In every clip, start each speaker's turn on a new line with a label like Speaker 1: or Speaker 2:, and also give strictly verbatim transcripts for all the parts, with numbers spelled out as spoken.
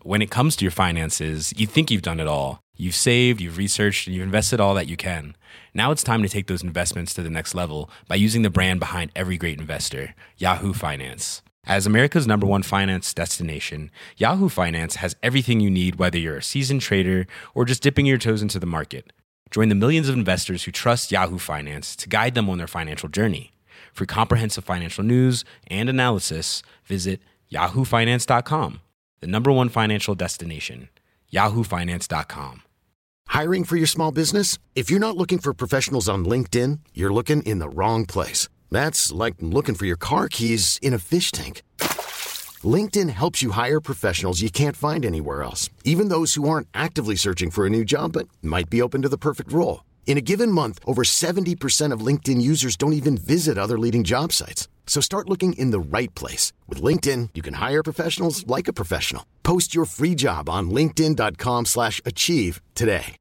Speaker 1: when it comes to your finances, you think you've done it all. You've saved, you've researched, and you've invested all that you can. Now it's time to take those investments to the next level by using the brand behind every great investor, Yahoo Finance. As America's number one finance destination, Yahoo Finance has everything you need, whether you're a seasoned trader or just dipping your toes into the market. Join the millions of investors who trust Yahoo Finance to guide them on their financial journey. For comprehensive financial news and analysis, visit yahoo finance dot com, the number one financial destination, yahoo finance dot com.
Speaker 2: Hiring for your small business? If you're not looking for professionals on LinkedIn, you're looking in the wrong place. That's like looking for your car keys in a fish tank. LinkedIn helps you hire professionals you can't find anywhere else, even those who aren't actively searching for a new job but might be open to the perfect role. In a given month, over seventy percent of LinkedIn users don't even visit other leading job sites. So start looking in the right place. With LinkedIn, you can hire professionals like a professional. Post your free job on linkedin dot com slash achieve today.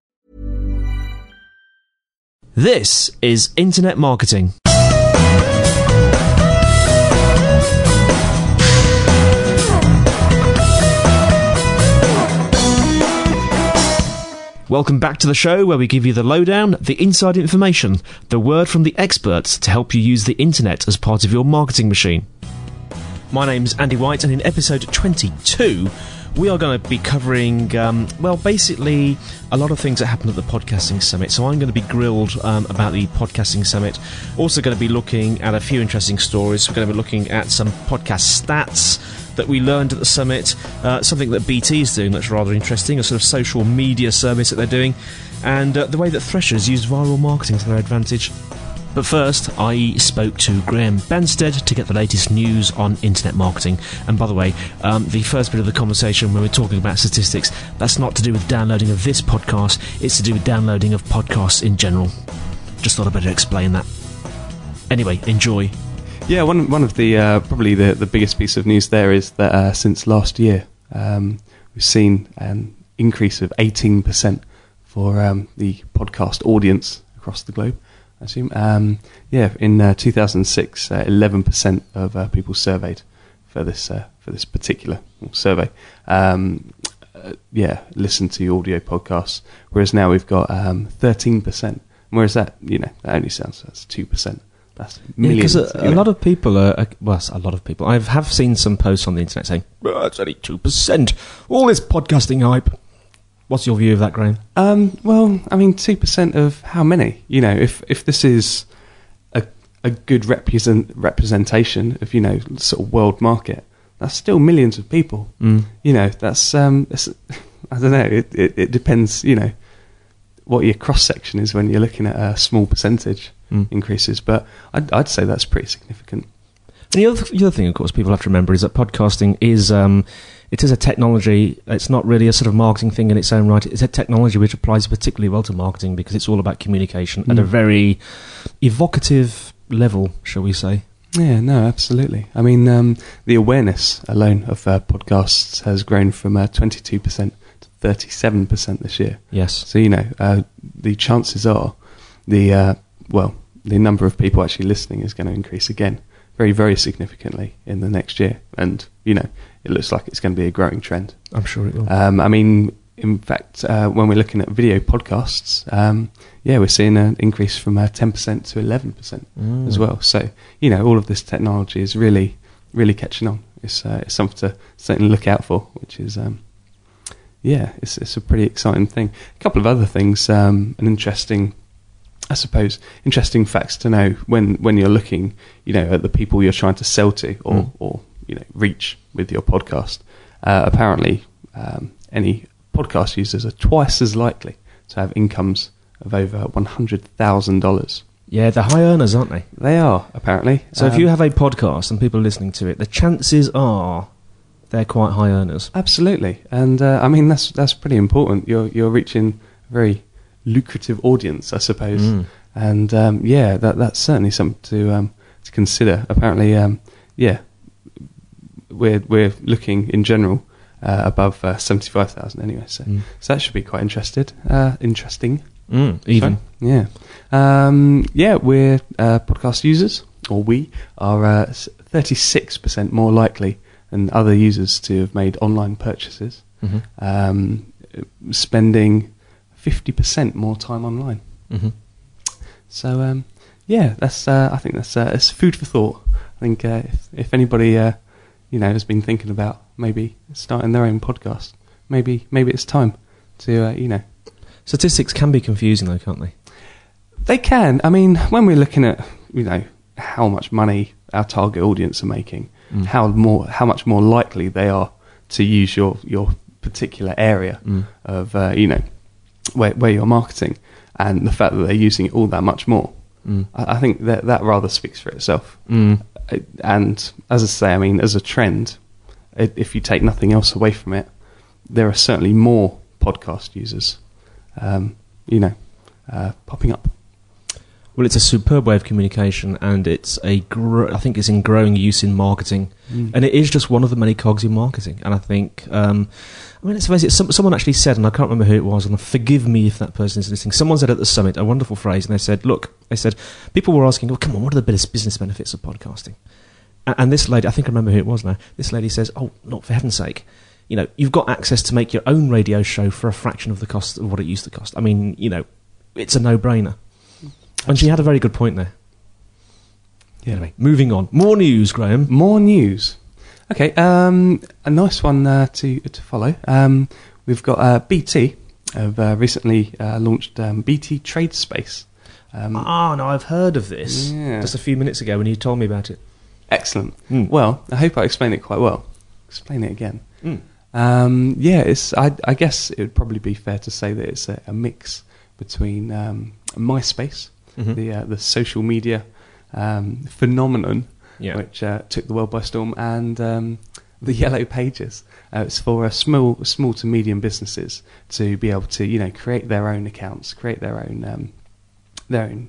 Speaker 3: This is Internet Marketing. Welcome back to the show where we give you the lowdown, the inside information, the word from the experts to help you use the internet as part of your marketing machine. My name's Andy White, and in episode twenty-two we are going to be covering, um, well, basically a lot of things that happened at the Podcasting Summit. So I'm going to be grilled um, about the Podcasting Summit. Also going to be looking at a few interesting stories. We're going to be looking at some podcast stats that we learned at the summit, uh, something that B T is doing that's rather interesting, a sort of social media service that they're doing, and uh, the way that Threshers use viral marketing to their advantage. But first, I spoke to Graham Banstead to get the latest news on internet marketing. And by the way, um, the first bit of the conversation when we're talking about statistics, that's not to do with downloading of this podcast, it's to do with downloading of podcasts in general. Just thought I'd better explain that. Anyway, enjoy.
Speaker 4: Yeah, one one of the uh, probably the, the biggest piece of news there is that uh, since last year um, we've seen an increase of eighteen percent for um, the podcast audience across the globe. I assume, um, yeah, in uh, two thousand six, uh, eleven percent of uh, people surveyed for this uh, for this particular survey, um, uh, yeah, listened to audio podcasts. Whereas now we've got um, thirteen percent. Whereas that, you know, that only sounds that's two percent. That's millions.
Speaker 3: Because yeah, a, a lot of people are, are, well, a lot of people. I have seen some posts on the internet saying, oh, it's only two percent. All this podcasting hype. What's your view of that, Graham?
Speaker 4: Um, well, I mean, two percent of how many? You know, if if this is a a good represent, representation of, you know, sort of world market, that's still millions of people. Mm. You know, that's, um, that's, I don't know, it, it, it depends, you know, what your cross-section is when you're looking at a small percentage mm. increases, but I'd, I'd say that's pretty significant.
Speaker 3: And the other, the other thing, of course, people have to remember is that podcasting is um, it is a technology. It's not really a sort of marketing thing in its own right. It's a technology which applies particularly well to marketing because it's all about communication mm. at a very evocative level, shall we say.
Speaker 4: Yeah, no, absolutely. I mean, um, the awareness alone of uh, podcasts has grown from uh, twenty-two percent to thirty-seven percent this year.
Speaker 3: Yes.
Speaker 4: So, you know, uh, the chances are the, uh, well, the number of people actually listening is going to increase again very, very significantly in the next year. And, you know, it looks like it's going to be a growing trend.
Speaker 3: I'm sure it will.
Speaker 4: Um, I mean, in fact, uh, when we're looking at video podcasts, um, yeah, we're seeing an increase from uh, ten percent to eleven percent mm. as well. So, you know, all of this technology is really, really catching on. It's, uh, it's something to certainly look out for, which is, um, yeah, it's, it's a pretty exciting thing. A couple of other things, um, an interesting... I suppose interesting facts to know when, when you're looking, you know, at the people you're trying to sell to or, mm. or you know, reach with your podcast. Uh, apparently, um, any podcast users are twice as likely to have incomes of over one hundred thousand dollars.
Speaker 3: Yeah, they're high earners, aren't they?
Speaker 4: They are, apparently.
Speaker 3: So um, if you have a podcast and people are listening to it, the chances are they're quite high earners.
Speaker 4: Absolutely, and uh, I mean that's that's pretty important. You're you're reaching a very lucrative audience, I suppose, mm. and um, yeah, that that's certainly something to um, to consider. Apparently, um, yeah, we're we're looking in general uh, above uh, seventy five thousand anyway, so mm. so that should be quite interested, uh, interesting.
Speaker 3: Mm, even
Speaker 4: so, yeah, um, yeah, we're uh, podcast users, or we are thirty six percent more likely than other users to have made online purchases.
Speaker 3: Mm-hmm.
Speaker 4: um, spending fifty percent more time online.
Speaker 3: Mm-hmm.
Speaker 4: So um, yeah, that's uh, I think that's uh, it's food for thought. I think uh, if, if anybody uh, you know has been thinking about maybe starting their own podcast, maybe maybe it's time to uh, you know.
Speaker 3: Statistics can be confusing though, can't they?
Speaker 4: They can. I mean, when we're looking at you know how much money our target audience are making,
Speaker 3: Mm.
Speaker 4: how more how much more likely they are to use your your particular area
Speaker 3: Mm.
Speaker 4: of uh, you know where where you're marketing, and the fact that they're using it all that much more,
Speaker 3: Mm.
Speaker 4: I, I think that that rather speaks for itself.
Speaker 3: Mm.
Speaker 4: It- and as I say, I mean, as a trend, i if you take nothing else away from it, there are certainly more podcast users, um, you know, uh, popping up.
Speaker 3: Well, it's a superb way of communication, and it's a gr- I think it's in growing use in marketing,
Speaker 4: Mm.
Speaker 3: and it is just one of the many cogs in marketing. And I think, um, I mean, let's face it. Some, someone actually said, and I can't remember who it was, and forgive me if that person is listening. Someone said at the summit a wonderful phrase, and they said, "Look," they said, people were asking, "Oh, come on, what are the biggest business benefits of podcasting?" And, and this lady, I think I remember who it was now. This lady says, "Oh, not for heaven's sake." You know, you've got access to make your own radio show for a fraction of the cost of what it used to cost. I mean, you know, it's a no-brainer. And she had a very good point there.
Speaker 4: Yeah.
Speaker 3: Anyway, moving on. More news, Graham.
Speaker 4: More news. Okay, um, a nice one uh, to to follow. Um, we've got uh, B T have uh, recently uh, launched um, B T Trade Space. Um,
Speaker 3: Ah, no, I've heard of this.
Speaker 4: Yeah.
Speaker 3: Just a few minutes ago when you told me about it.
Speaker 4: Excellent.
Speaker 3: Mm.
Speaker 4: Well, I hope I explained it quite well. Explain it again.
Speaker 3: Mm.
Speaker 4: Um, yeah, it's. I, I guess it would probably be fair to say that it's a, a mix between um, MySpace,
Speaker 3: Mhm.
Speaker 4: the uh, the social media um, phenomenon,
Speaker 3: Yeah.
Speaker 4: which uh, took the world by storm, and um, the Yellow Pages. Uh, it's for uh, small small to medium businesses to be able to you know create their own accounts, create their own um, their own,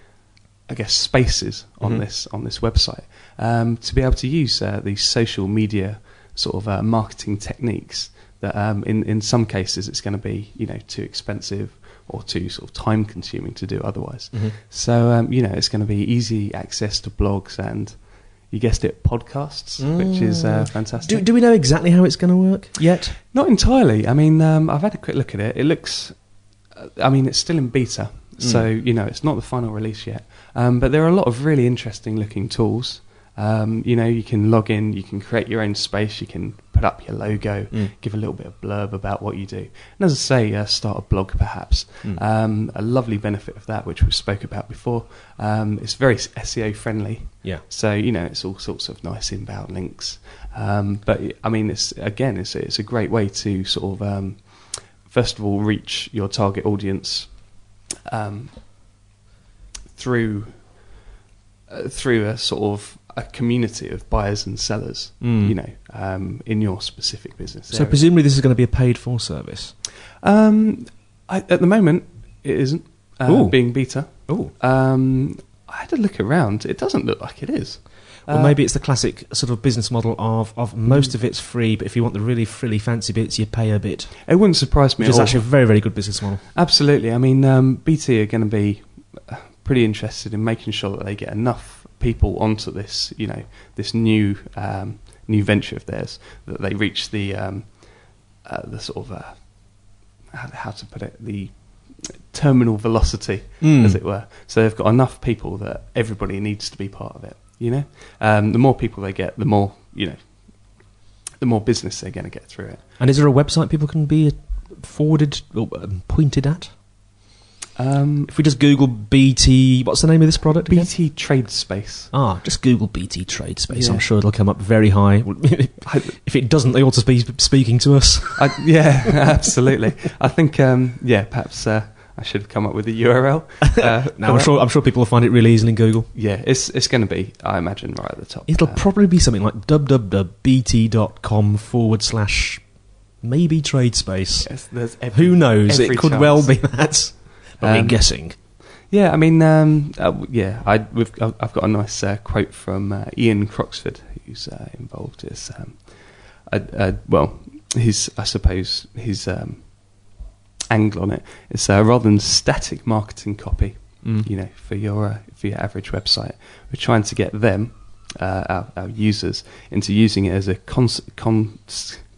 Speaker 4: I guess, spaces on
Speaker 3: Mhm.
Speaker 4: this on this website, um, to be able to use uh, these social media sort of uh, marketing techniques that um, in in some cases it's going to be you know too expensive or too sort of time consuming to do otherwise.
Speaker 3: Mhm.
Speaker 4: So um, you know it's going to be easy access to blogs and, you guessed it, podcasts, which is uh, fantastic.
Speaker 3: Do, do we know exactly how it's going to work yet?
Speaker 4: Not entirely. I mean, um, I've had a quick look at it. It looks, uh, I mean, it's still in beta, so
Speaker 3: Mm.
Speaker 4: you know it's not the final release yet. Um, but there are a lot of really interesting looking tools. Um, you know, you can log in, you can create your own space, you can put up your logo,
Speaker 3: Mm.
Speaker 4: give a little bit of blurb about what you do, and as I say, uh, start a blog perhaps.
Speaker 3: Mm.
Speaker 4: Um, a lovely benefit of that, which we spoke about before, um, it's very S E O friendly.
Speaker 3: Yeah.
Speaker 4: So you know, it's all sorts of nice inbound links. Um, but I mean, it's again, it's it's a great way to sort of um, first of all reach your target audience um, through uh, through a sort of a community of buyers and sellers.
Speaker 3: Mm.
Speaker 4: You know, um, in your specific business.
Speaker 3: So
Speaker 4: area.
Speaker 3: presumably this is going to be a paid-for service.
Speaker 4: um, I, at the moment, it isn't uh,
Speaker 3: Ooh.
Speaker 4: being beta.
Speaker 3: Oh.
Speaker 4: Um, I had to look around. It doesn't look like it is.
Speaker 3: Well,
Speaker 4: Uh,
Speaker 3: maybe it's the classic sort of business model of, of most of it's free, but if you want the really frilly fancy bits, you pay a bit.
Speaker 4: It wouldn't surprise me
Speaker 3: Which
Speaker 4: at
Speaker 3: is
Speaker 4: all.
Speaker 3: actually a very, very good business model.
Speaker 4: Absolutely. I mean, um, B T are going to be uh, pretty interested in making sure that they get enough people onto this, you know, this new um, new venture of theirs, that they reach the um, uh, the sort of uh, how, how to put it, the terminal velocity,
Speaker 3: Mm.
Speaker 4: as it were. So they've got enough people that everybody needs to be part of it. You know, um, the more people they get, the more you know, the more business they're going to get through it.
Speaker 3: And is there a website people can be forwarded or um, pointed at?
Speaker 4: Um,
Speaker 3: If we just Google B T, what's the name of this product again?
Speaker 4: B T Trade Space.
Speaker 3: Ah, just Google B T Trade Space.
Speaker 4: Yeah.
Speaker 3: I'm sure it'll come up very high. If it doesn't, they ought to be speaking to us.
Speaker 4: I, yeah, absolutely. I think, um, yeah, perhaps uh, I should have come up with a U R L. Uh,
Speaker 3: No,
Speaker 4: for
Speaker 3: I'm
Speaker 4: that.
Speaker 3: sure. I'm sure people will find it really easy in Google.
Speaker 4: Yeah, it's it's going to be, I imagine, right at the top.
Speaker 3: It'll
Speaker 4: Uh,
Speaker 3: probably be something like www.bt.com forward slash maybe trade space.
Speaker 4: yes, there's every,
Speaker 3: Who knows?
Speaker 4: every
Speaker 3: It could
Speaker 4: chance.
Speaker 3: well be that. But we're
Speaker 4: Um,
Speaker 3: guessing.
Speaker 4: Yeah, I mean, um, uh, yeah, I, we've, I've I've got a nice uh, quote from uh, Ian Croxford, who's uh, involved. Is um, uh, uh, well, his I suppose his um, angle on it is uh, rather than static marketing copy.
Speaker 3: Mm.
Speaker 4: You know, for your uh, for your average website, we're trying to get them, uh, our, our users, into using it as a cons- cons- cons-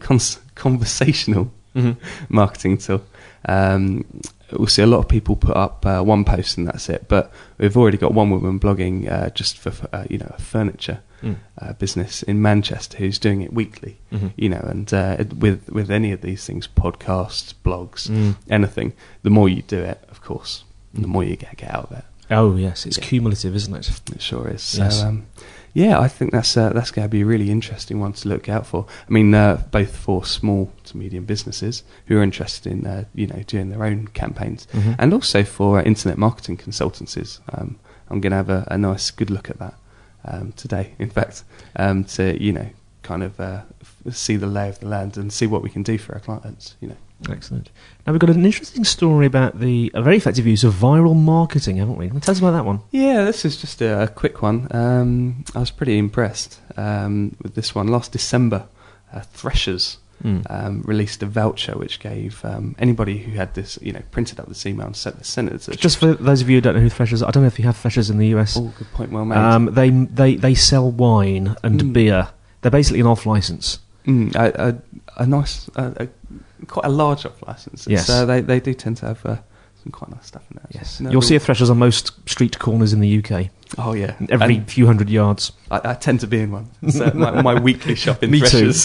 Speaker 4: conversational
Speaker 3: Mhm.
Speaker 4: marketing tool. Um, we'll see a lot of people put up uh, one post and that's it, but we've already got one woman blogging uh, just for uh, you know a furniture
Speaker 3: Mm.
Speaker 4: uh, business in Manchester who's doing it weekly.
Speaker 3: Mhm.
Speaker 4: You know, and uh, it- with with any of these things, podcasts, blogs,
Speaker 3: Mm.
Speaker 4: anything, the more you do it, of course, the more you get get out of it.
Speaker 3: Oh yes, it's
Speaker 4: Yeah.
Speaker 3: cumulative, isn't it?
Speaker 4: It sure is. So,
Speaker 3: Yes.
Speaker 4: um, yeah, I think that's uh, that's going to be a really interesting one to look out for. I mean, uh, both for small to medium businesses who are interested in uh, you know doing their own campaigns,
Speaker 3: Mhm.
Speaker 4: and also for uh, internet marketing consultancies. Um, I'm going to have a, a nice, good look at that um, today. In fact, um, to you know, kind of uh, f- see the lay of the land and see what we can do for our clients. You know.
Speaker 3: Excellent. Now we've got an interesting story about the a very effective use of viral marketing, haven't we? Tell us about that one.
Speaker 4: Yeah, this is just a, a quick one. Um, I was pretty impressed um, with this one. Last December, uh, Threshers
Speaker 3: Mm.
Speaker 4: um, released a voucher which gave um, anybody who had this, you know, printed up this email and sent, sent it to.
Speaker 3: Just for those of you who don't know who Threshers are, I don't know if you have Threshers in the U S.
Speaker 4: Oh, good point, well made.
Speaker 3: Um, they they they sell wine and
Speaker 4: Mm.
Speaker 3: beer. They're basically an off license.
Speaker 4: Mm, a, a, a nice, a, a, quite a large off license.
Speaker 3: Yes.
Speaker 4: So they they do tend to have uh, some quite nice stuff in there.
Speaker 3: Yes,
Speaker 4: No,
Speaker 3: you'll see a
Speaker 4: real-
Speaker 3: Threshers on most street corners in the U K.
Speaker 4: Oh yeah,
Speaker 3: Every
Speaker 4: And
Speaker 3: few hundred yards.
Speaker 4: I, I tend to be in one. So my, my weekly shop in
Speaker 3: Me too.
Speaker 4: Threshers.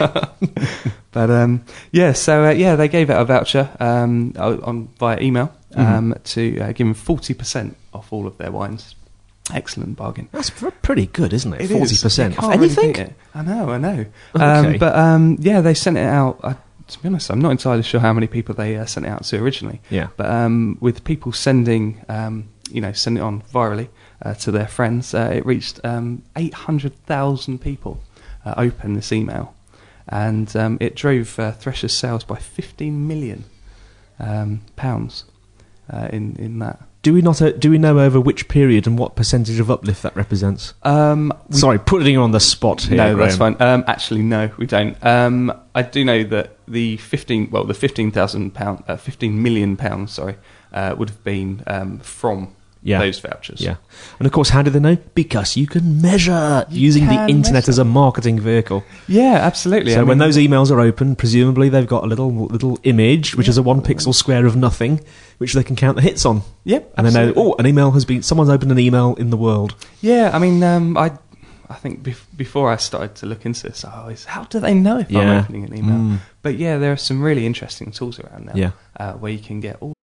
Speaker 4: But um, yeah, so uh, yeah, they gave out a voucher um, on via email um,
Speaker 3: Mhm.
Speaker 4: to uh, give them forty percent off all of their wines. Excellent bargain.
Speaker 3: That's pr- pretty good, isn't it?
Speaker 4: It is.
Speaker 3: Forty percent
Speaker 4: You
Speaker 3: off
Speaker 4: can't really
Speaker 3: anything.
Speaker 4: beat it. I know, I know.
Speaker 3: Okay.
Speaker 4: Um, but um, yeah, they sent it out. Uh, to be honest, I'm not entirely sure how many people they uh, sent it out to originally.
Speaker 3: Yeah.
Speaker 4: But um, with people sending, um, you know, sending it on virally uh, to their friends, uh, it reached um, eight hundred thousand people uh, opened this email, and um, it drove uh, Thresher's sales by fifteen million um, pounds uh, in in that.
Speaker 3: Do we not? Uh, do we know over which period and what percentage of uplift that represents?
Speaker 4: Um, we
Speaker 3: Sorry, putting you on the spot here.
Speaker 4: No, that's
Speaker 3: Graham.
Speaker 4: fine. Um, actually, no, we don't. Um, I do know that the fifteen, well, the fifteen thousand pound, uh, fifteen million pounds, sorry, uh, would have been um, from
Speaker 3: Yeah.
Speaker 4: those vouchers.
Speaker 3: Yeah, and of course, how do they know? Because you can measure
Speaker 4: You
Speaker 3: using the
Speaker 4: can
Speaker 3: internet
Speaker 4: measure.
Speaker 3: as a marketing vehicle.
Speaker 4: yeah, absolutely.
Speaker 3: So
Speaker 4: I
Speaker 3: when
Speaker 4: mean,
Speaker 3: those emails are open, presumably they've got a little little image, which is a one pixel square of nothing, which they can count the hits on.
Speaker 4: yep,
Speaker 3: And they know,
Speaker 4: absolutely.
Speaker 3: oh, an email has been, someone's opened an email in the world.
Speaker 4: yeah. I mean, um, I, I think bef- before I started to look into this, I always, how do they know if I'm
Speaker 3: Yeah.
Speaker 4: opening an email?
Speaker 3: Mm.
Speaker 4: But yeah, there are some really interesting tools around now.
Speaker 3: Yeah.
Speaker 4: uh, where you can get all.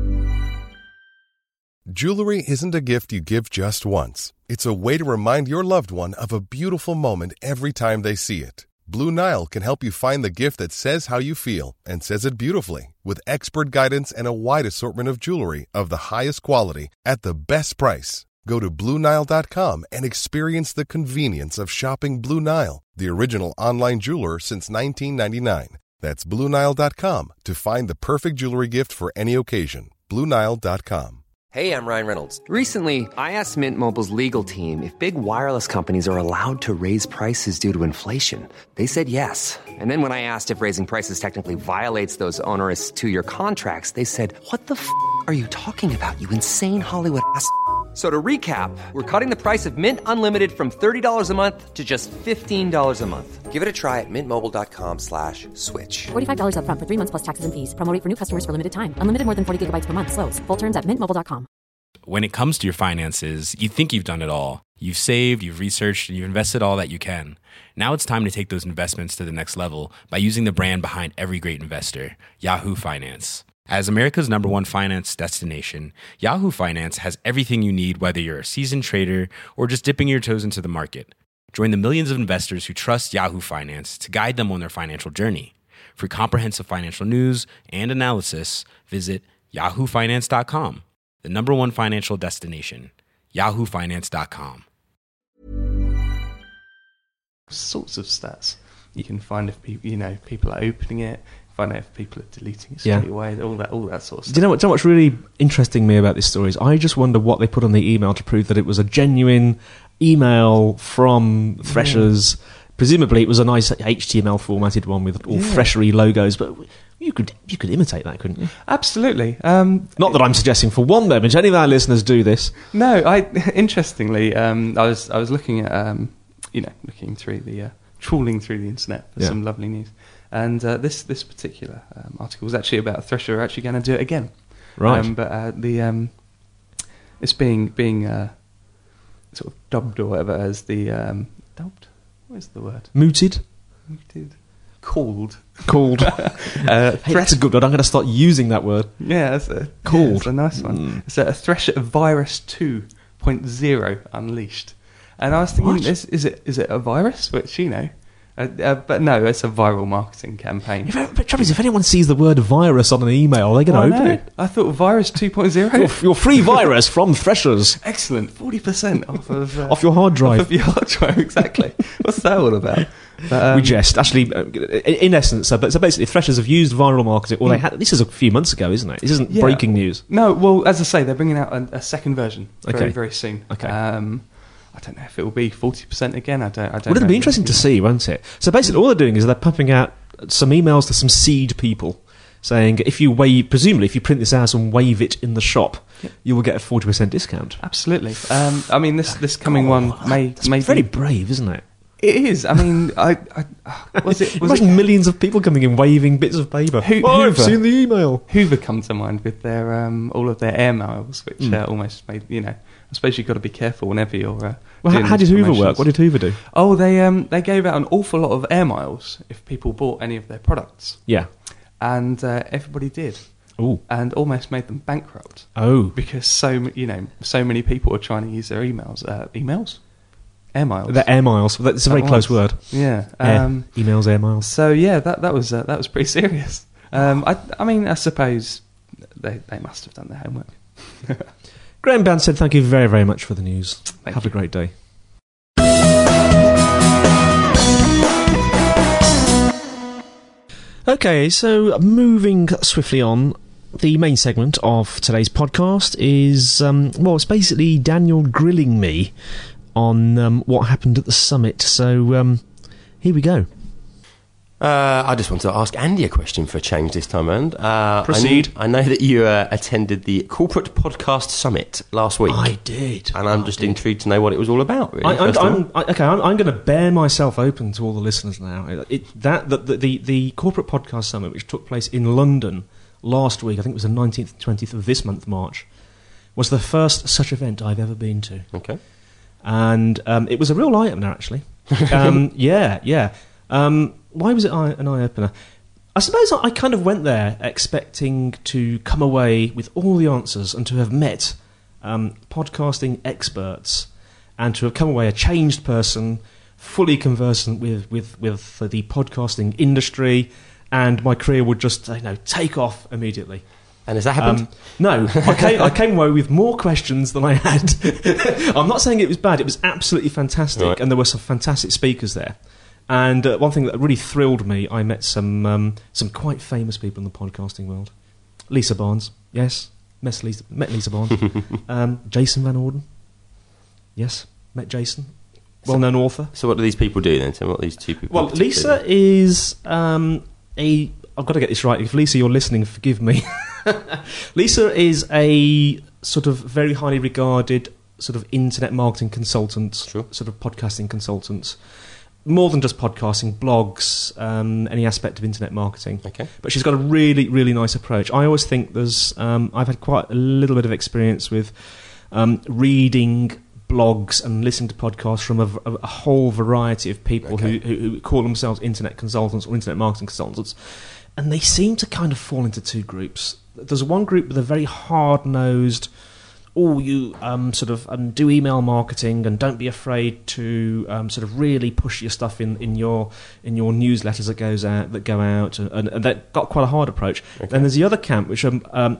Speaker 5: Jewelry isn't a gift you give just once. It's a way to remind your loved one of a beautiful moment every time they see it. Blue Nile can help you find the gift that says how you feel and says it beautifully, with expert guidance and a wide assortment of jewelry of the highest quality at the best price. Go to Blue Nile dot com and experience the convenience of shopping Blue Nile, the original online jeweler since nineteen ninety-nine. That's Blue Nile dot com to find the perfect jewelry gift for any occasion. Blue Nile dot com.
Speaker 6: Hey, I'm Ryan Reynolds. Recently, I asked Mint Mobile's legal team if big wireless companies are allowed to raise prices due to inflation. They said yes. And then when I asked if raising prices technically violates those onerous two-year contracts, they said, "What the f*** are you talking about, you insane Hollywood ass?" So to recap, we're cutting the price of Mint Unlimited from thirty dollars a month to just fifteen dollars a month. Give it a try at mintmobile.com slash switch.
Speaker 7: forty-five dollars up front for three months plus taxes and fees. Promo rate for new customers for limited time. Unlimited more than forty gigabytes per month. Slows full terms at mint mobile dot com.
Speaker 1: When it comes to your finances, you think you've done it all. You've saved, you've researched, and you've invested all that you can. Now it's time to take those investments to the next level by using the brand behind every great investor, Yahoo Finance. As America's number one finance destination, Yahoo Finance has everything you need, whether you're a seasoned trader or just dipping your toes into the market. Join the millions of investors who trust Yahoo Finance to guide them on their financial journey. For comprehensive financial news and analysis, visit yahoo finance dot com, the number one financial destination, yahoo finance dot com.
Speaker 4: Sorts of stats you can find if people, you know, people are opening it. Find out if people are deleting it
Speaker 3: Yeah.
Speaker 4: straight away. All that, all that sort of stuff.
Speaker 3: Do you know what? Do you know what's really interesting me about this story is I just wonder what they put on the email to prove that it was a genuine email from Threshers. Presumably, it was a nice H T M L formatted one with all
Speaker 4: Yeah.
Speaker 3: Threshery logos, but you could you could imitate that, couldn't you?
Speaker 4: Absolutely. Um,
Speaker 3: Not that I'm suggesting for one moment any of our listeners do this.
Speaker 4: no, I interestingly, um, I was I was looking at um, you know looking through the uh, trawling through the internet for
Speaker 3: Yeah.
Speaker 4: some lovely news, And uh, this this particular um, article was actually about Thresher are actually going to do it again.
Speaker 3: Right.
Speaker 4: Um, but uh, the um, it's being being uh, sort of dubbed or whatever as the um, dubbed. What is the word?
Speaker 3: Mooted?
Speaker 4: Mooted. Called.
Speaker 3: Called.
Speaker 4: uh,
Speaker 3: Hey, that's a good one. I'm going to start using that word.
Speaker 4: Yeah, that's a,
Speaker 3: Called.
Speaker 4: yeah, it's a nice one.
Speaker 3: Mm.
Speaker 4: It's a, a Thresher Virus two point oh unleashed. And I was thinking,
Speaker 3: What?
Speaker 4: is, is it is it a virus? Which, you know, uh, uh, but no, it's a viral marketing campaign.
Speaker 3: If, but trouble is, if anyone sees the word virus on an email, they're going
Speaker 4: Oh,
Speaker 3: to open
Speaker 4: no.
Speaker 3: it.
Speaker 4: I thought Virus two point oh.
Speaker 3: Your, your free virus from Threshers.
Speaker 4: Excellent, forty percent off of uh,
Speaker 3: Off your hard drive.
Speaker 4: Off of your hard drive, exactly. What's that all about? But, um,
Speaker 3: we jest. Actually, uh, in essence, so, but, so basically, Threshers have used viral marketing. Well, they had. This is a few months ago, isn't it? This isn't
Speaker 4: Yeah.
Speaker 3: breaking news.
Speaker 4: No, well, as I say, they're bringing out a, a second version very,
Speaker 3: Okay.
Speaker 4: very soon.
Speaker 3: Okay.
Speaker 4: Um, I don't know if it will be forty percent again. I don't. I don't.
Speaker 3: Well, it'll
Speaker 4: know.
Speaker 3: be interesting to see, won't it? So basically, all they're doing is they're pumping out some emails to some seed people, saying if you wave, presumably, if you print this out and wave it in the shop,
Speaker 4: Yep.
Speaker 3: you will get a forty percent discount.
Speaker 4: Absolutely. Um, I mean, this this coming one may
Speaker 3: That's
Speaker 4: may
Speaker 3: very
Speaker 4: be-
Speaker 3: brave, isn't it?
Speaker 4: It is. I mean, I, I uh, was it was
Speaker 3: Imagine
Speaker 4: it
Speaker 3: millions of people coming in waving bits of paper.
Speaker 4: Who-
Speaker 3: oh, I've
Speaker 4: Hoover.
Speaker 3: seen the email.
Speaker 4: Hoover come to mind with their um, all of their air miles, which
Speaker 3: Mm.
Speaker 4: uh, almost made you know. I suppose you've got to be careful whenever you're. Uh,
Speaker 3: Well,
Speaker 4: doing
Speaker 3: how, how did
Speaker 4: these
Speaker 3: Hoover
Speaker 4: promotions.
Speaker 3: work? What did Hoover do?
Speaker 4: Oh, they um they gave out an awful lot of air miles if people bought any of their products,
Speaker 3: Yeah.
Speaker 4: and uh, everybody did,
Speaker 3: Oh.
Speaker 4: and almost made them bankrupt
Speaker 3: Oh.
Speaker 4: because so m- you know so many people are trying to use their emails, uh, emails, air miles.
Speaker 3: The air miles. That's a very
Speaker 4: That
Speaker 3: close
Speaker 4: was.
Speaker 3: word.
Speaker 4: Yeah.
Speaker 3: Air.
Speaker 4: Um,
Speaker 3: Emails, air miles.
Speaker 4: So yeah, that that was uh, that was pretty serious. Um, I I mean, I suppose they they must have done their homework.
Speaker 3: Graham Band said thank you very, very much for the news.
Speaker 4: Thank
Speaker 3: Have
Speaker 4: you.
Speaker 3: a great day. Okay, so moving swiftly on, the main segment of today's podcast is, um, well, it's basically Daniel grilling me on um, what happened at the summit. So um, here we go.
Speaker 8: Uh, I just want to ask Andy a question for a change this time around. Uh,
Speaker 3: Proceed.
Speaker 8: I know, I know that you uh, attended the Corporate Podcast Summit last week.
Speaker 3: I did.
Speaker 8: And I'm
Speaker 3: I
Speaker 8: just
Speaker 3: did.
Speaker 8: intrigued to know what it was all about, really.
Speaker 3: I, I'm,
Speaker 8: first of all.
Speaker 3: I'm, I, okay, I'm, I'm going to bear myself open to all the listeners now. It, that the, the, the, the Corporate Podcast Summit, which took place in London last week, I think it was the nineteenth and twentieth of this month, March, was the first such event I've ever been to.
Speaker 8: Okay.
Speaker 3: And um, it was a real eye-opener, actually. um, yeah, yeah. Um, why was it eye- an eye-opener? I suppose I, I kind of went there expecting to come away with all the answers and to have met um, podcasting experts and to have come away a changed person, fully conversant with, with, with the podcasting industry, and my career would just, you know, take off immediately.
Speaker 8: And has that happened?
Speaker 3: Um, no, I came, I came away with more questions than I had. I'm not saying it was bad, it was absolutely fantastic,
Speaker 8: Right.
Speaker 3: and there were some fantastic speakers there. And uh, one thing that really thrilled me, I met some um, some quite famous people in the podcasting world. Lisa Barnes, yes, met Lisa, met Lisa Barnes. um, Jason Van Orden, yes, met Jason, well-known author.
Speaker 8: So what do these people do then? Tell me what these two people
Speaker 3: Well,
Speaker 8: particularly
Speaker 3: Lisa
Speaker 8: do.
Speaker 3: is um, a... I've got to get this right. If Lisa, you're listening, forgive me. Lisa is a sort of very highly regarded sort of internet marketing consultant,
Speaker 8: Sure.
Speaker 3: sort of podcasting consultant. More than just podcasting, blogs, um, any aspect of internet marketing.
Speaker 8: Okay.
Speaker 3: But she's got a really, really nice approach. I always think there's... Um, I've had quite a little bit of experience with um, reading blogs and listening to podcasts from a, v- a whole variety of people
Speaker 8: Okay.
Speaker 3: who, who, who call themselves internet consultants or internet marketing consultants. And they seem to kind of fall into two groups. There's one group with a very hard-nosed... oh, you um, sort of um, do email marketing and don't be afraid to um, sort of really push your stuff in, in your in your newsletters that goes out that go out, and, and, and that got quite a hard approach.
Speaker 8: Okay.
Speaker 3: Then there's the other camp, which um, um,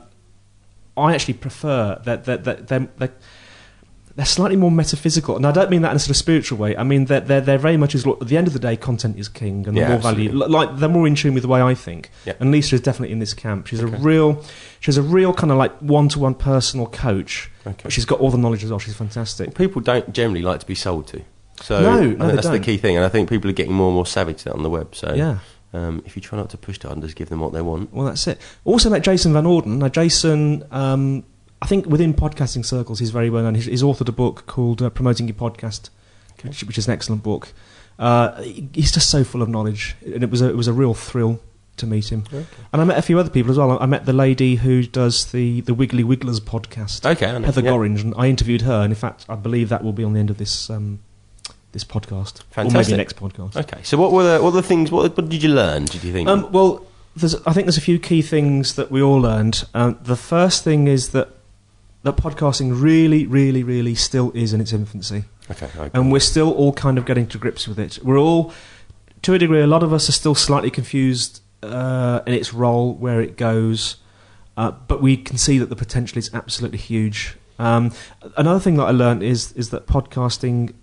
Speaker 3: I actually prefer. That that that they're, they're, they're slightly more metaphysical, and I don't mean that in a sort of spiritual way. I mean that they're, they're very much is. Look, at the end of the day, content is king, and the
Speaker 8: Yeah,
Speaker 3: more value,
Speaker 8: absolutely.
Speaker 3: like they're more in tune with the way I think.
Speaker 8: Yeah.
Speaker 3: And Lisa is definitely in this camp. She's
Speaker 8: Okay.
Speaker 3: a real, she's a real kind of like one-to-one personal coach.
Speaker 8: Okay.
Speaker 3: But she's got all the knowledge as well. She's fantastic.
Speaker 8: People don't generally like to be sold to. So
Speaker 3: No,
Speaker 8: I
Speaker 3: no,
Speaker 8: think
Speaker 3: they
Speaker 8: that's the
Speaker 3: don't.
Speaker 8: key thing. And I think people are getting more and more savvy to that on the web. So
Speaker 3: Yeah.
Speaker 8: um, if you try not to push it on, just give them what they want.
Speaker 3: Well, that's it. Also met Jason Van Orden. Now, Jason, um, I think within podcasting circles, he's very well known. He's, he's authored a book called uh, Promoting Your Podcast, which, which is an excellent book. Uh, he's just so full of knowledge, and it was a, it was a real thrill to meet him.
Speaker 8: Okay.
Speaker 3: And I met a few other people as well. I met the lady who does the, the Wiggly Wigglers podcast,
Speaker 8: Okay, I know.
Speaker 3: Heather
Speaker 8: Yeah.
Speaker 3: Gorringe, and I interviewed her, and in fact, I believe that will be on the end of this um, this podcast, or
Speaker 8: Fantastic.
Speaker 3: maybe next podcast.
Speaker 8: Okay, so what were the, what were the things? What, what did you learn? Did you think?
Speaker 3: Um, well, there's, I think there's a few key things that we all learned. Um, the first thing is that that podcasting really, really, really still is in its infancy.
Speaker 8: okay, okay.
Speaker 3: And we're still all kind of getting to grips with it. We're all, to a degree, a lot of us are still slightly confused uh, in its role, where it goes, uh, but we can see that the potential is absolutely huge. Um, another thing that I learned is is that podcasting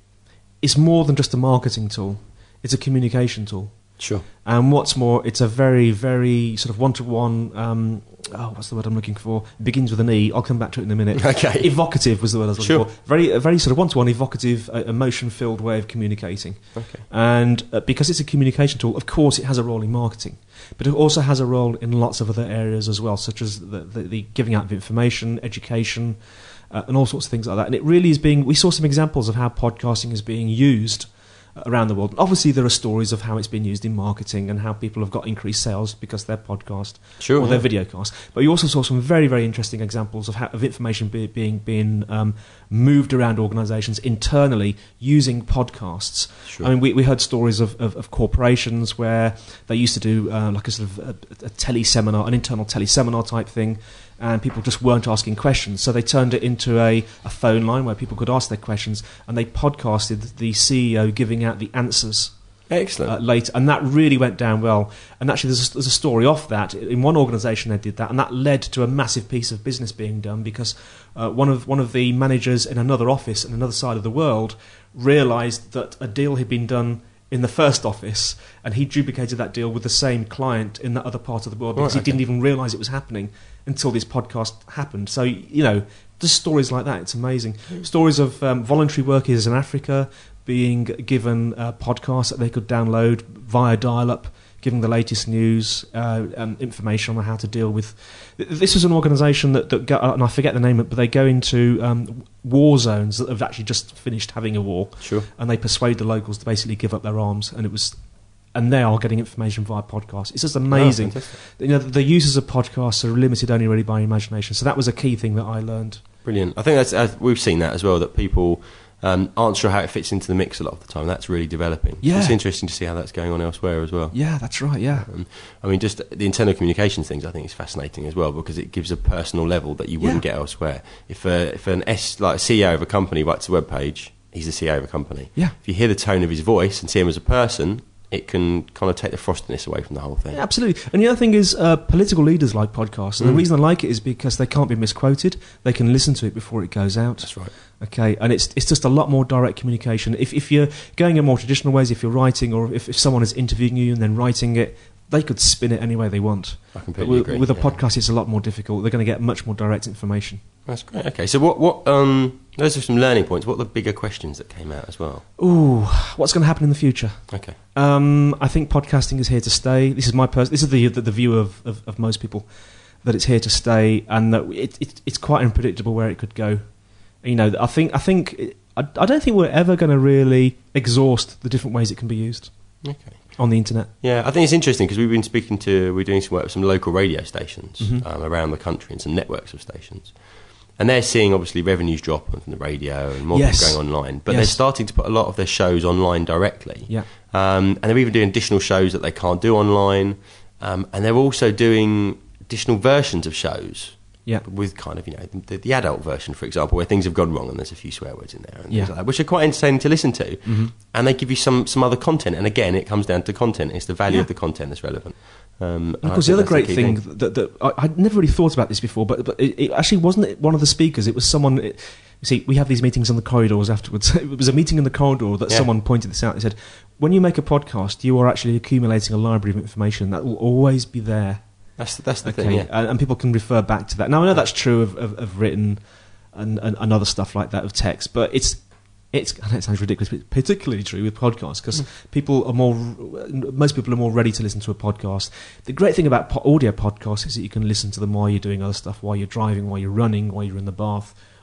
Speaker 3: is more than just a marketing tool. It's a communication tool.
Speaker 8: Sure.
Speaker 3: And what's more, it's a very, very sort of one-to-one, um, oh, what's the word I'm looking for? It begins with an E. I'll come back to it in a minute.
Speaker 8: Okay.
Speaker 3: Evocative was the word I was looking
Speaker 8: Sure.
Speaker 3: for. Very, a very sort of one-to-one, evocative, uh, emotion-filled way of communicating.
Speaker 8: Okay.
Speaker 3: And uh, because it's a communication tool, of course it has a role in marketing, but it also has a role in lots of other areas as well, such as the, the, the giving out of information, education, uh, and all sorts of things like that. And it really is being, we saw some examples of how podcasting is being used around the world. Obviously, there are stories of how it's been used in marketing and how people have got increased sales because their podcast
Speaker 8: Sure,
Speaker 3: or their
Speaker 8: yeah.
Speaker 3: video cast. But you also saw some very, very interesting examples of how, of information be, being being um, moved around organisations internally using podcasts.
Speaker 8: Sure.
Speaker 3: I mean, we, we heard stories of, of, of corporations where they used to do uh, like a sort of a, a tele-seminar, an internal tele-seminar type thing, and people just weren't asking questions. So they turned it into a, a phone line where people could ask their questions, and they podcasted the C E O giving out the answers
Speaker 8: Excellent.
Speaker 3: uh, later. And that really went down well. And actually, there's a, there's a story off that. In one organisation, they did that, and that led to a massive piece of business being done because uh, one of one of the managers in another office in another side of the world realised that a deal had been done in the first office, and he duplicated that deal with the same client in that other part of the world because
Speaker 8: Right,
Speaker 3: he didn't
Speaker 8: okay.
Speaker 3: even realise it was happening until this podcast happened. So, you know, just stories like that, it's amazing. Stories of um, voluntary workers in Africa being given uh, podcasts that they could download via dial-up, giving the latest news uh, and information on how to deal with... This is an organisation that, that go, and I forget the name of it, but they go into um, war zones that have actually just finished having a war,
Speaker 8: Sure.
Speaker 3: and they persuade the locals to basically give up their arms, and it was... And they are getting information via podcasts. It's just amazing.
Speaker 8: Oh, fantastic.
Speaker 3: you know, the uses of podcasts are limited only really by imagination. So that was a key thing that I learned.
Speaker 8: Brilliant. I think that's uh, we've seen that as well, that people um, aren't sure how it fits into the mix a lot of the time. That's really developing.
Speaker 3: Yeah.
Speaker 8: It's interesting to see how that's going on elsewhere as well.
Speaker 3: Yeah, that's right, yeah.
Speaker 8: Um, I mean, just the internal communications things I think is fascinating as well, because it gives a personal level that you wouldn't
Speaker 3: Yeah.
Speaker 8: get elsewhere. If, uh, if an S, like a C E O of a company writes a web page, he's the C E O of a company.
Speaker 3: Yeah.
Speaker 8: If you hear the tone of his voice and see him as a person, it can kind of take the frostiness away from the whole thing.
Speaker 3: Yeah, absolutely. And the other thing is uh, political leaders like podcasts. And
Speaker 8: Mm.
Speaker 3: the reason I like it is because they can't be misquoted. They can listen to it before it goes out.
Speaker 8: That's right.
Speaker 3: Okay, and it's it's just a lot more direct communication. If if you're going in more traditional ways, if you're writing, or if, if someone is interviewing you and then writing it, they could spin it any way they want.
Speaker 8: I
Speaker 3: But
Speaker 8: completely
Speaker 3: with,
Speaker 8: agree.
Speaker 3: with a
Speaker 8: yeah.
Speaker 3: podcast, it's a lot more difficult. They're going to get much more direct information.
Speaker 8: That's great. Okay, so what? What? Um, those are some learning points. What are the bigger questions that came out as well?
Speaker 3: Ooh, what's going to happen in the future?
Speaker 8: Okay.
Speaker 3: Um, I think podcasting is here to stay. This is my pers- This is the the, the view of, of, of most people, that it's here to stay, and that it, it it's quite unpredictable where it could go. You know, I think I think it, I, I don't think we're ever going to really exhaust the different ways it can be used
Speaker 8: Okay.
Speaker 3: on the internet.
Speaker 8: Yeah, I think it's interesting because we've been speaking to, we're doing some work with some local radio stations
Speaker 3: Mhm.
Speaker 8: um, around the country and some networks of stations. And they're seeing, obviously, revenues drop from the radio and more
Speaker 3: Yes.
Speaker 8: people going online. But
Speaker 3: Yes.
Speaker 8: they're starting to put a lot of their shows online directly.
Speaker 3: Yeah.
Speaker 8: Um, and they're even doing additional shows that they can't do online. Um, and they're also doing additional versions of shows.
Speaker 3: Yeah.
Speaker 8: With kind of, you know, the, the adult version, for example, where things have gone wrong and there's a few swear words in there and
Speaker 3: Yeah.
Speaker 8: things like that, which are quite entertaining to listen to.
Speaker 3: Mm-hmm.
Speaker 8: And they give you some, some other content. And again, it comes down to content. It's the value
Speaker 3: Yeah.
Speaker 8: of the content that's relevant. Um,
Speaker 3: And of course, the other great thing, that, that I, I'd never really thought about this before, but, but it, it actually wasn't one of the speakers. It was someone. It, you see, we have these meetings on the corridors afterwards. It was a meeting in the corridor that
Speaker 8: Yeah.
Speaker 3: someone pointed this out. They said, "When you make a podcast, you are actually accumulating a library of information that will always be there."
Speaker 8: That's, that's the
Speaker 3: Okay,
Speaker 8: thing, yeah.
Speaker 3: and, and people can refer back to that. Now I know that's true of, of, of written and, and, and other stuff like that of text, but it's it's. I know it sounds ridiculous, but it's particularly true with podcasts because people are more. Most people are more ready to listen to a podcast. The great thing about po- audio podcasts is that you can listen to them while you're doing other stuff, while you're driving, while you're running, while you're in the bath,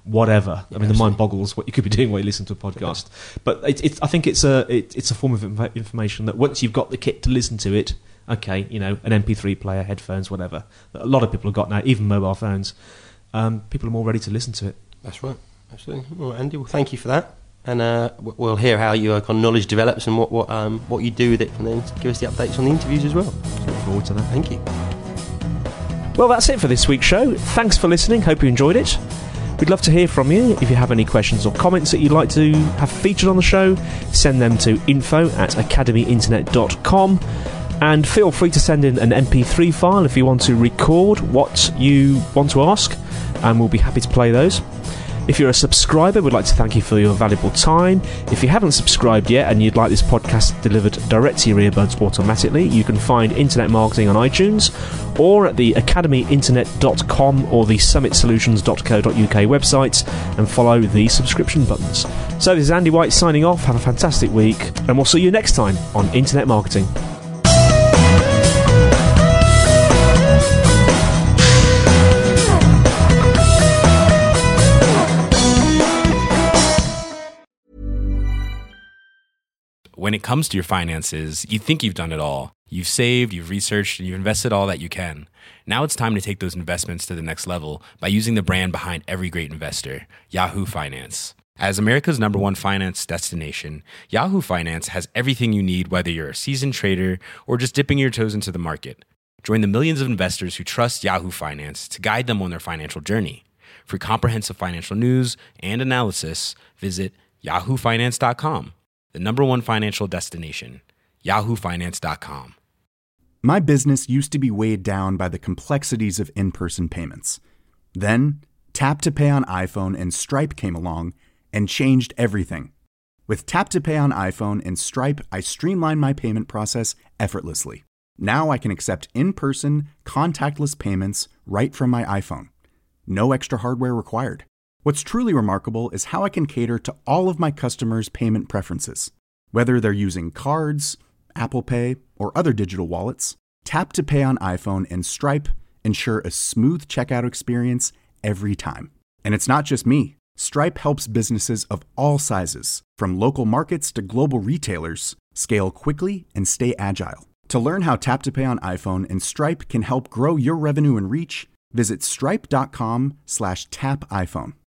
Speaker 3: whatever.
Speaker 8: Yeah,
Speaker 3: I mean, the mind boggles what you could be doing while you listen to a podcast. But it, it, I think it's a it, it's a form of inf- information that once you've got the kit to listen to it, okay, you know, an M P three player, headphones, whatever. A lot of people have got now, even mobile phones. Um, people are more ready to listen to it.
Speaker 8: That's right. Absolutely. Well, Andy, well, thank you for that. And uh, we'll hear how your kind of knowledge develops and what what, um, what you do with it, and then give us the updates on the interviews as well.
Speaker 3: Look forward to that.
Speaker 8: Thank you.
Speaker 3: Well, that's it for this week's show. Thanks for listening. Hope you enjoyed it. We'd love to hear from you. If you have any questions or comments that you'd like to have featured on the show, send them to info at academy internet dot com. And feel free to send in an M P three file if you want to record what you want to ask, and we'll be happy to play those. If you're a subscriber, we'd like to thank you for your valuable time. If you haven't subscribed yet and you'd like this podcast delivered direct to your earbuds automatically, you can find Internet Marketing on iTunes or at the academy internet dot com or the summit solutions dot co dot uk websites, and follow the subscription buttons. So this is Andy White signing off. Have a fantastic week, and we'll see you next time on Internet Marketing.
Speaker 1: When it comes to your finances, you think you've done it all. You've saved, you've researched, and you've invested all that you can. Now it's time to take those investments to the next level by using the brand behind every great investor, Yahoo Finance. As America's number one finance destination, Yahoo Finance has everything you need, whether you're a seasoned trader or just dipping your toes into the market. Join the millions of investors who trust Yahoo Finance to guide them on their financial journey. For comprehensive financial news and analysis, visit yahoo finance dot com. The number one financial destination, yahoo finance dot com.
Speaker 9: My business used to be weighed down by the complexities of in-person payments. Then, Tap to Pay on iPhone and Stripe came along and changed everything. With Tap to Pay on iPhone and Stripe, I streamlined my payment process effortlessly. Now I can accept in-person, contactless payments right from my iPhone. No extra hardware required. What's truly remarkable is how I can cater to all of my customers' payment preferences. Whether they're using cards, Apple Pay, or other digital wallets, Tap to Pay on iPhone and Stripe ensure a smooth checkout experience every time. And it's not just me. Stripe helps businesses of all sizes, from local markets to global retailers, scale quickly and stay agile. To learn how Tap to Pay on iPhone and Stripe can help grow your revenue and reach, visit stripe dot com slash tap iPhone.